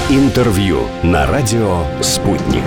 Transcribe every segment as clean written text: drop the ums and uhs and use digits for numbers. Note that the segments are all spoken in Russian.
Интервью на радио «Спутник».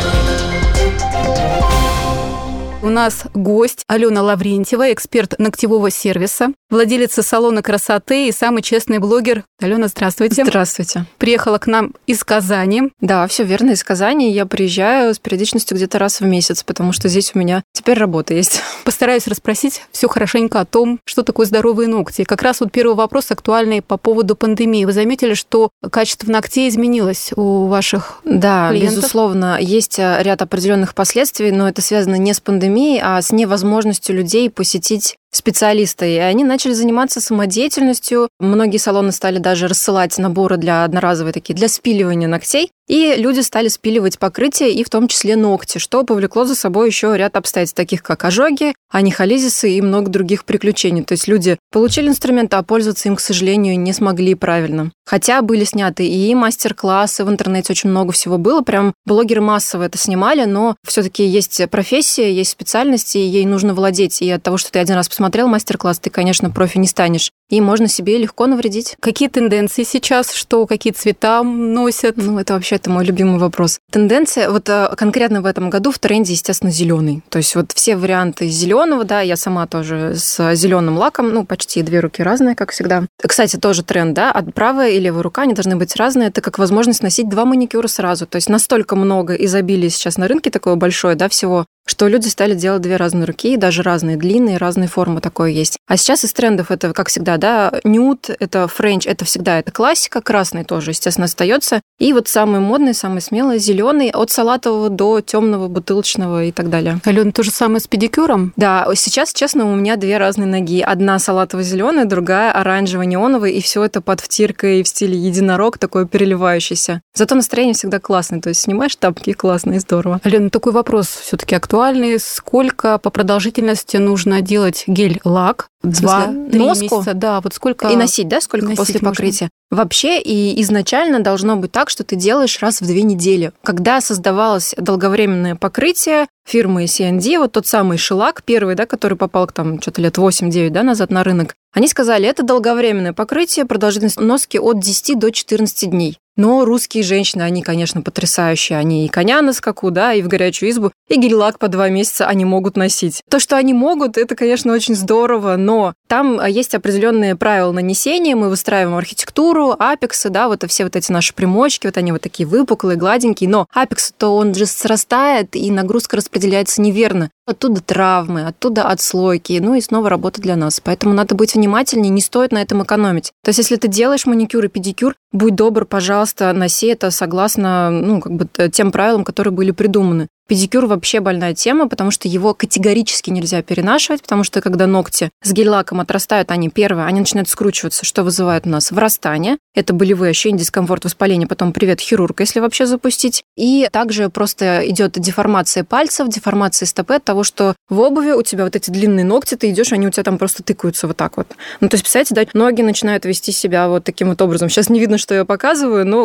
У нас гость Алена Лаврентьева, эксперт ногтевого сервиса, владелица салона красоты и самый честный блогер. Алена, здравствуйте. Здравствуйте. Приехала к нам из Казани. Да, все верно, из Казани. Я приезжаю с периодичностью где-то раз в месяц, потому что здесь у меня теперь работа есть. Постараюсь расспросить все хорошенько о том, что такое здоровые ногти. Как раз вот первый вопрос актуальный по поводу пандемии. Вы заметили, что качество ногтей изменилось у ваших Да, клиентов? безусловно, есть ряд определенных последствий, но это связано не с пандемией, а с невозможностью людей посетить специалиста, и они начали заниматься самодеятельностью. Многие салоны стали даже рассылать наборы для одноразовые такие, для спиливания ногтей, и люди стали спиливать покрытие, и в том числе ногти, что повлекло за собой еще ряд обстоятельств, таких как ожоги, анихолизисы и много других приключений. То есть люди получили инструменты, а пользоваться им, к сожалению, не смогли правильно. Хотя были сняты и мастер-классы, в интернете очень много всего было, прям блогеры массово это снимали, но все-таки есть профессия, есть специальность, и ей нужно владеть. И от того, что ты один раз посмотрел мастер-класс, ты, конечно, профи не станешь. И можно себе легко навредить. Какие тенденции сейчас? Что, какие цвета носят? Это вообще мой любимый вопрос. Тенденция, конкретно в этом году в тренде, естественно, зеленый. То есть все варианты зеленого, да, я сама тоже с зеленым лаком, почти 2 руки разные, как всегда. Кстати, тоже тренд, да, от правой и левой рука, они должны быть разные. Это как возможность носить 2 маникюра сразу. То есть настолько много изобилия сейчас на рынке такое большое, да, всего, что люди стали делать 2 разные руки, даже разные длины, разные формы такое есть. А сейчас из трендов это, как всегда, да, нюд, это френч, это всегда это классика, красный тоже, естественно, остается. И самый модный, самый смелый, зеленый, от салатового до темного, бутылочного и так далее. Алена, то же самое с педикюром? Да, сейчас, честно, у меня 2 разные ноги. Одна салатово-зеленая, другая оранжево-неоновая, и все это под втиркой в стиле единорог, такой переливающийся. Зато настроение всегда классное, то есть снимаешь тапки, классно и здорово. Алена, такой вопрос все-таки актуальный. Сколько по продолжительности нужно делать гель-лак? 2-3 месяца? Да, сколько... И носить, да, сколько носить после покрытия? Можно? Вообще, и изначально должно быть так, что ты делаешь раз в 2 недели. Когда создавалось долговременное покрытие фирмы C&D, тот самый шелак первый, да, который попал что-то лет 8-9, да, назад на рынок, они сказали, это долговременное покрытие, продолжительность носки от 10 до 14 дней. Но русские женщины, они, конечно, потрясающие. Они и коня на скаку, да, и в горячую избу, и гель-лак по 2 месяца они могут носить. То, что они могут, это, конечно, очень здорово, но там есть определенные правила нанесения. Мы выстраиваем архитектуру, апексы, да, все эти наши примочки, они такие выпуклые, гладенькие. Но апекс-то он же срастает, и нагрузка распределяется неверно. Оттуда травмы, оттуда отслойки, и снова работа для нас. Поэтому надо быть внимательнее, не стоит на этом экономить. То есть, если ты делаешь маникюр и педикюр, будь добр, пожалуйста, носи это согласно, тем правилам, которые были придуманы. Педикюр вообще больная тема, потому что его категорически нельзя перенашивать, потому что когда ногти с гель-лаком отрастают, они начинают скручиваться, что вызывает у нас вырастание. Это болевые ощущения, дискомфорт, воспаление, потом привет хирург, если вообще запустить. И также просто идет деформация пальцев, деформация стопы от того, что в обуви у тебя эти длинные ногти, ты идешь, они у тебя там просто тыкаются вот так вот. То есть, представляете, да, ноги начинают вести себя таким образом. Сейчас не видно, что я показываю, но,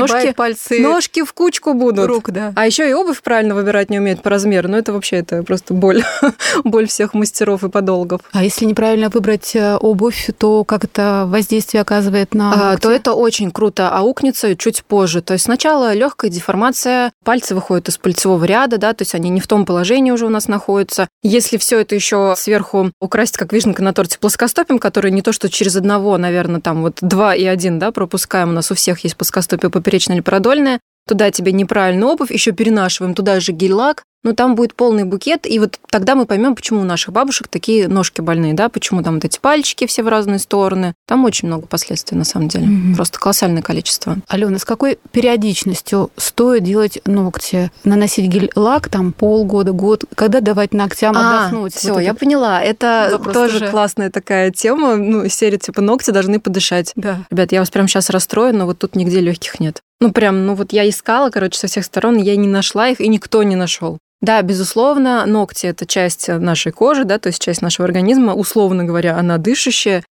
ножки в кучку будут. Рук, да. А еще и обувь правильно выбирать не умеют по размеру, но это вообще просто боль. Боль всех мастеров и подолгов. А если неправильно выбрать обувь, то как это воздействие оказывает на ногти? То это очень круто аукнется чуть позже. То есть сначала легкая деформация, пальцы выходят из пальцевого ряда, да, то есть они не в том положении уже у нас находятся. Если все это еще сверху украсить, как вишенка на торте, плоскостопием, который не то, что через одного, наверное, 2 и 1, да, пропускаем, у нас у всех есть плоскостопие поперечное или продольное, туда тебе неправильную обувь, еще перенашиваем туда же гель-лак, там будет полный букет, и тогда мы поймем, почему у наших бабушек такие ножки больные, да, почему там эти пальчики все в разные стороны. Там очень много последствий, на самом деле. Просто колоссальное количество. Алена, с какой периодичностью стоит делать ногти? Наносить гель-лак полгода, год? Когда давать ногтям отдохнуть? Все, я поняла. Это тоже классная такая тема. Серия ногти должны подышать. Да. Ребят, я вас прямо сейчас расстрою, но тут нигде легких нет. Я искала, со всех сторон, я не нашла их, и никто не нашел. Да, безусловно, ногти – это часть нашей кожи, да, то есть часть нашего организма, условно говоря, она дышащая.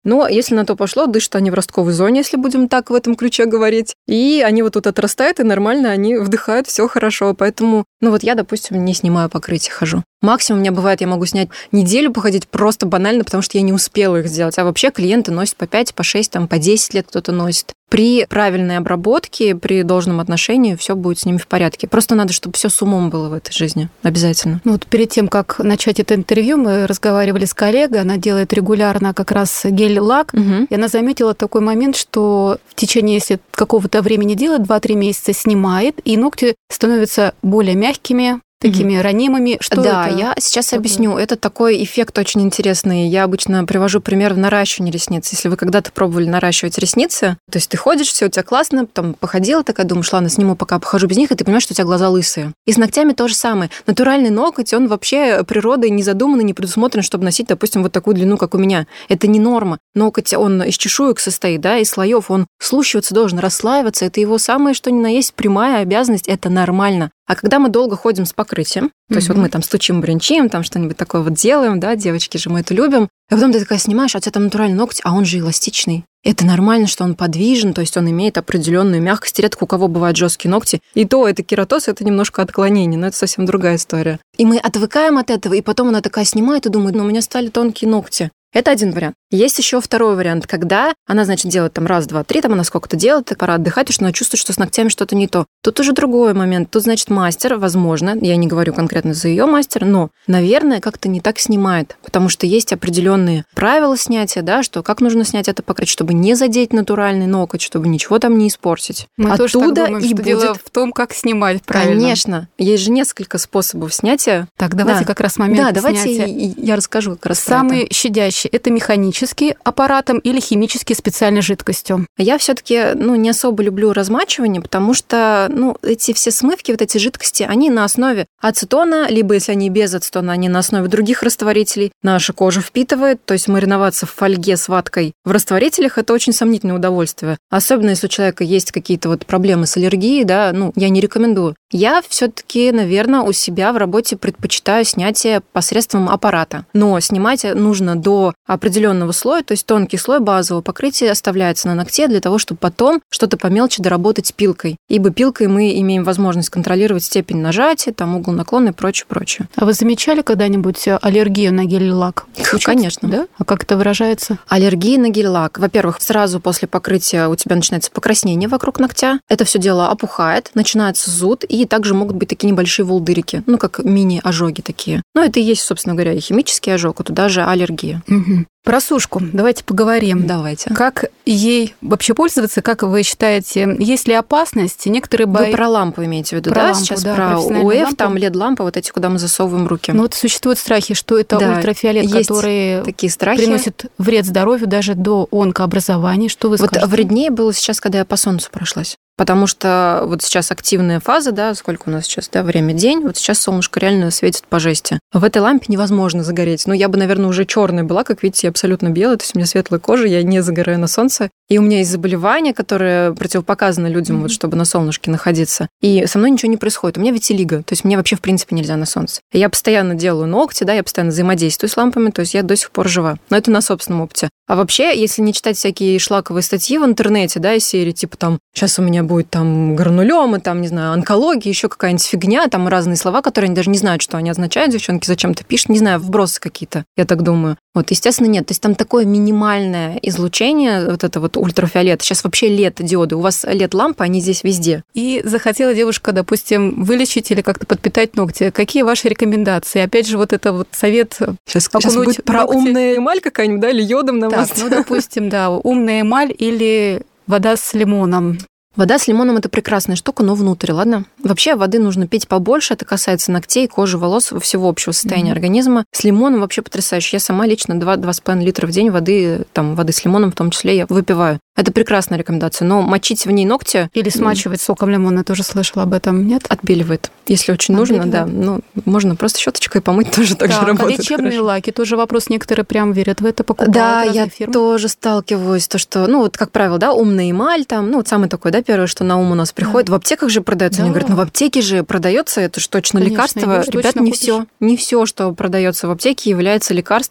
Но если на то пошло, дышат они в ростковой зоне, если будем так в этом ключе говорить. И они вот тут отрастают, и нормально они вдыхают, все хорошо. Поэтому, я, допустим, не снимаю покрытие, хожу. Максимум у меня бывает, я могу снять неделю, походить просто банально, потому что я не успела их сделать. А вообще клиенты носят по 5, по 6, по 10 лет кто-то носит. При правильной обработке, при должном отношении все будет с ними в порядке. Просто надо, чтобы все с умом было в этой жизни. Обязательно. Перед тем, как начать это интервью, мы разговаривали с коллегой. Она делает регулярно как раз гель-лак. Угу. И она заметила такой момент, что в течение, если какого-то времени делает, 2-3 месяца снимает, и ногти становятся более мягкими, такими ранимыми. Что да, это? Я сейчас объясню. Это такой эффект очень интересный. Я обычно привожу пример в наращивании ресниц. Если вы когда-то пробовали наращивать ресницы, то есть ты ходишь, все у тебя классно, потом походила такая, думаешь, ладно, сниму, пока похожу без них, и ты понимаешь, что у тебя глаза лысые. И с ногтями то же самое. Натуральный ноготь, он вообще природой не задуман и не предусмотрен, чтобы носить, допустим, вот такую длину, как у меня. Это не норма. Ноготь, он из чешуек состоит, да, из слоев, он слущиваться должен, расслаиваться. Это его самое, что ни на есть, прямая обязанность, это нормально. А когда мы долго ходим с покрытием, то есть вот мы там стучим, бренчим, там что-нибудь такое вот делаем, да, девочки же, мы это любим, а потом ты такая снимаешь, а у тебя там натуральный ноготь, а он же эластичный. Это нормально, что он подвижен, то есть он имеет определенную мягкость. Редко у кого бывают жесткие ногти. И то это кератоз, это немножко отклонение, но это совсем другая история. И мы отвыкаем от этого, и потом она такая снимает и думает, у меня стали тонкие ногти. Это один вариант. Есть еще второй вариант, когда она, значит, делает там раз, два, три, там она сколько-то делает, и пора отдыхать, потому что она чувствует, что с ногтями что-то не то. Тут уже другой момент. Тут, значит, мастер, возможно, я не говорю конкретно за ее мастер, но, наверное, как-то не так снимает, потому что есть определенные правила снятия, да, что как нужно снять это покрытие, чтобы не задеть натуральный ноготь, чтобы ничего там не испортить. Мы оттуда тоже так думаем, и что будет дело в том, как снимать правильно. Конечно. Есть же несколько способов снятия. Так, давайте как раз момент снятия. Да, давайте я расскажу как раз Самый про это. щадящий – это механический аппаратом или химический специальной жидкостью? Я все-таки не особо люблю размачивание, потому что эти все смывки, вот эти жидкости, они на основе ацетона, либо если они без ацетона, они на основе других растворителей. Наша кожа впитывает, то есть мариноваться в фольге с ваткой в растворителях – это очень сомнительное удовольствие. Особенно если у человека есть какие-то вот проблемы с аллергией, да, я не рекомендую. Я все-таки, наверное, у себя в работе предпочитаю снятие посредством аппарата. Но снимать нужно до определенного слоя, то есть тонкий слой базового покрытия оставляется на ногте для того, чтобы потом что-то помельче доработать пилкой. Ибо пилкой мы имеем возможность контролировать степень нажатия, там угол наклона и прочее. А вы замечали когда-нибудь аллергию на гель-лак? Конечно. Да? А как это выражается? Аллергия на гель-лак. Во-первых, сразу после покрытия у тебя начинается покраснение вокруг ногтя. Это все дело опухает, начинается зуд, и также могут быть такие небольшие волдырики, как мини-ожоги такие. Это и есть, собственно говоря, и химический ожог, а туда же аллергия. Угу. Про сушку давайте поговорим. Давайте. Как ей вообще пользоваться? Как вы считаете, есть ли опасность? Некоторые Вы про лампу имеете в виду, да? Лампу, сейчас да, про профессиональную УФ, лампу. там LED-лампа, вот эти, куда мы засовываем руки. Существуют страхи, что это ультрафиолет, есть который такие страхи. приносит вред здоровью даже до онкообразования. Что вы скажете? Вреднее было сейчас, когда я по солнцу прошлась. Потому что вот сейчас активная фаза, да, сколько у нас сейчас, да, время день, вот сейчас солнышко реально светит по жести. В этой лампе невозможно загореть. Я бы, наверное, уже черная была, как видите, я абсолютно белая, то есть у меня светлая кожа, я не загораю на солнце. И у меня есть заболевание, которое противопоказано людям, вот, чтобы на солнышке находиться. И со мной ничего не происходит. У меня витилиго, то есть мне вообще, в принципе, нельзя на солнце. Я постоянно делаю ногти, да, я постоянно взаимодействую с лампами, то есть я до сих пор жива. Но это на собственном опыте. А вообще, если не читать всякие шлаковые статьи в интернете, да, из серии, типа там, сейчас у меня будет там гранулемы, там, не знаю, онкология, еще какая-нибудь фигня, там разные слова, которые они даже не знают, что они означают, девчонки зачем-то пишут, не знаю, вбросы какие-то, я так думаю. Естественно, нет. То есть там такое минимальное излучение, вот это вот ультрафиолет. Сейчас вообще LED-диоды. У вас LED-лампы, они здесь везде. И захотела девушка, допустим, вылечить или как-то подпитать ногти. Какие ваши рекомендации? Опять же, вот это вот совет сейчас будет про умная эмаль какая-нибудь, да, или йодом намазать? Так, допустим, да, умная эмаль или вода с лимоном. Вода с лимоном – это прекрасная штука, но внутрь, ладно? Вообще воды нужно пить побольше, это касается ногтей, кожи, волос, всего общего состояния организма. С лимоном вообще потрясающе. Я сама лично 2-2,5 литра в день воды с лимоном в том числе я выпиваю. Это прекрасная рекомендация, но мочить в ней ногти... Или смачивать соком лимона, я тоже слышала об этом, нет? Отбеливает. Если очень нужно, да. Можно просто щеточкой помыть, тоже так же работает. Лечебные лаки, тоже вопрос, некоторые прям верят в это, покупают. Да, я тоже сталкиваюсь, то, что, как правило, да, умная эмаль, там, самый такой, да, первое, что на ум у нас приходит. В аптеках же продается. Они говорят, в аптеке же продается, это же точно лекарство. Ребят, не все, что продается в аптеке, является лекарством.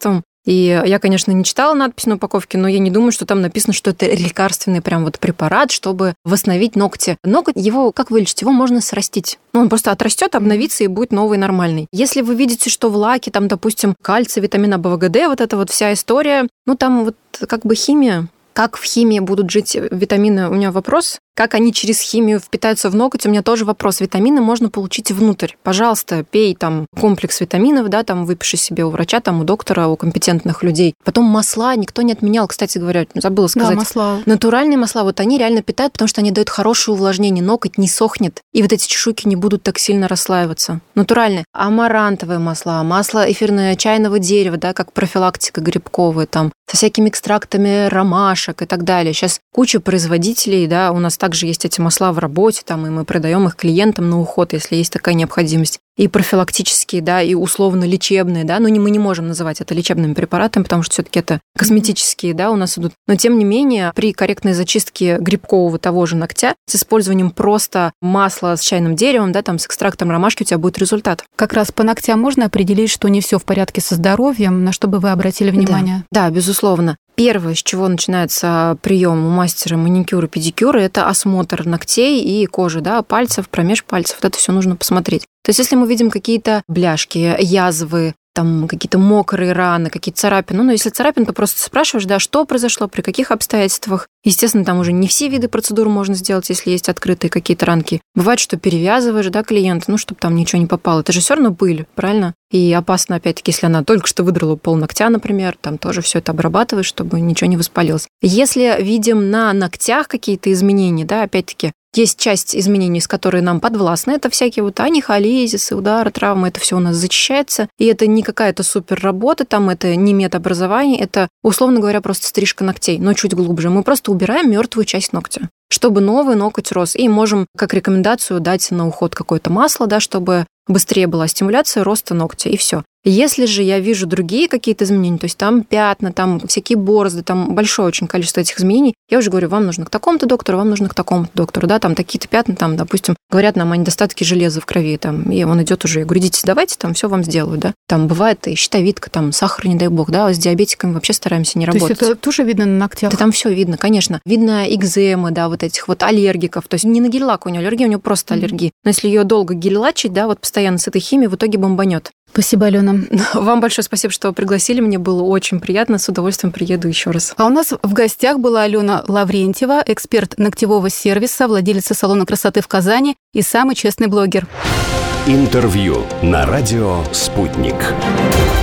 И я, конечно, не читала надпись на упаковке, но я не думаю, что там написано, что это лекарственный прям вот препарат, чтобы восстановить ногти. Ноготь, его, как вылечить? Его можно срастить. Он просто отрастет, обновится и будет новый, нормальный. Если вы видите, что в лаке, там, допустим, кальций, витамин А, В, Г, Д, вот эта вот вся история, там вот как бы химия. Как в химии будут жить витамины? У меня вопрос. Как они через химию впитаются в ноготь? У меня тоже вопрос. Витамины можно получить внутрь. Пожалуйста, пей там комплекс витаминов, да, там выпиши себе у врача, там у доктора, у компетентных людей. Потом масла никто не отменял, кстати говоря, забыла сказать. Да, масла. Натуральные масла, вот они реально питают, потому что они дают хорошее увлажнение, ноготь не сохнет, и вот эти чешуйки не будут так сильно расслаиваться. Натуральные. Амарантовые масла, масло эфирное чайного дерева, да, как профилактика грибковая, там, со всякими экстрактами ромашек и так далее. Сейчас куча производителей, да, у нас также есть эти масла в работе, там, и мы продаем их клиентам на уход, если есть такая необходимость. И профилактические, да, и условно лечебные, да, но мы не можем называть это лечебными препаратами, потому что все-таки это косметические, да, у нас идут. Но тем не менее, при корректной зачистке грибкового того же ногтя с использованием просто масла с чайным деревом, да, там, с экстрактом ромашки у тебя будет результат. Как раз по ногтям можно определить, что не все в порядке со здоровьем, на что бы вы обратили внимание? Да, безусловно. Первое, с чего начинается прием у мастера маникюра, педикюра, это осмотр ногтей и кожи, да, пальцев, промеж пальцев. Вот это все нужно посмотреть. То есть, если мы видим какие-то бляшки, язвы, там какие-то мокрые раны, какие-то царапины. Если царапин, то просто спрашиваешь, да, что произошло, при каких обстоятельствах. Естественно, там уже не все виды процедур можно сделать, если есть открытые какие-то ранки. Бывает, что перевязываешь, да, клиента, чтобы там ничего не попало. Это же все равно пыль, правильно? И опасно, опять-таки, если она только что выдрала пол ногтя, например, там тоже все это обрабатываешь, чтобы ничего не воспалилось. Если видим на ногтях какие-то изменения, да, опять-таки, есть часть изменений, с которой нам подвластны. Это всякие вот анихолезисы, удары, травмы. Это все у нас зачищается. И это не какая-то супер работа, там это не медобразование, это, условно говоря, просто стрижка ногтей, но чуть глубже. Мы просто убираем мертвую часть ногтя, чтобы новый ноготь рос. И можем как рекомендацию дать на уход какое-то масло, да, чтобы быстрее была стимуляция роста ногтя, и все. Если же я вижу другие какие-то изменения, то есть там пятна, там всякие борозды, там большое очень количество этих изменений, я уже говорю, вам нужно к такому-то доктору, вам нужно к такому-то доктору, да, там такие-то пятна, там, допустим, говорят нам о недостатке железа в крови, там, и он идет уже, я говорю, идите, давайте, там, все вам сделаю, да. Там бывает и щитовидка, там, сахар, не дай бог, да, с диабетиками вообще стараемся не работать. То есть это тоже видно на ногтях? Да там все видно, конечно. Видно экземы, да, вот этих вот аллергиков, то есть не на гель-лак у него аллергия, у него просто аллергия. Но если ее долго гель-лачить, да, вот постоянно с этой химией, в итоге бомбанет. Спасибо, Алена. Вам большое спасибо, что вы пригласили. Мне было очень приятно. С удовольствием приеду еще раз. А у нас в гостях была Алена Лаврентьева, эксперт ногтевого сервиса, владелица салона красоты в Казани и самый честный блогер. Интервью на радио «Спутник».